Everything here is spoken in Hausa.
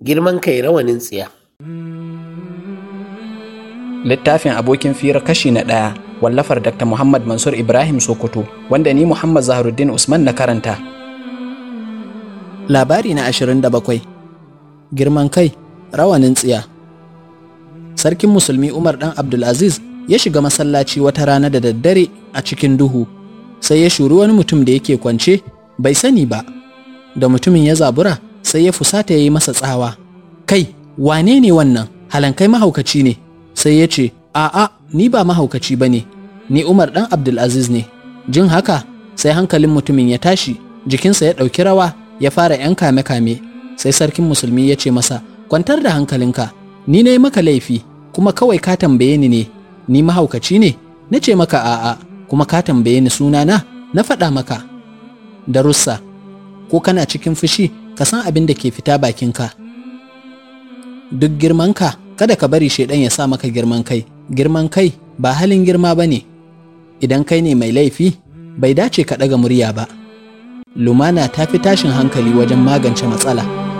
Girman kai rawanin tsiya. Littafin abokin fira kashi na 1, wallafar Dr. Muhammad Mansur Ibrahim Sokoto, wanda ni Muhammad Zaharuddin Usman na karanta. Labari na 27. Girman kai rawanin tsiya. Sarkin Musulmi Umar ɗan Abdulaziz ya shiga masallaci wata rana da daddare a cikin duhu, sai ya shuri wani mutum da yake kwance bai sani ba. Da mutumin ya zabura sai ya fusata ya yi masa tsawa. Kai, wane ne wannan? Halankai mahaukaci ne. Sai ya ce, a'a, ni ba mahaukaci ba ne, ni Umar ɗan Abdulaziz ne. Jin haka sai hankalin mutumin ya tashi, jikinsa ya ɗauki rawa, ya fara ‘yan kame-kame. Sai sarkin musulmi ya ce masa, kwantar da hankalinka, ni na yi maka laifi, kuma kawai ka tambaye ni mahaukaci ne? Na ce maka a'a, kuma ka tambaye ni sunana, na faɗa maka. Darussa, ko kana cikin fushi, ka san abin da ke fita bakinka. Duk girmanka, kada ka bari shaidan ya sa maka girman kai. Girman kai ba halin girma ba ne. Idan kai ne mai laifi, bai dace ka ɗaga murya ba. Lumana ta fi tashin hankali wajen magance matsala.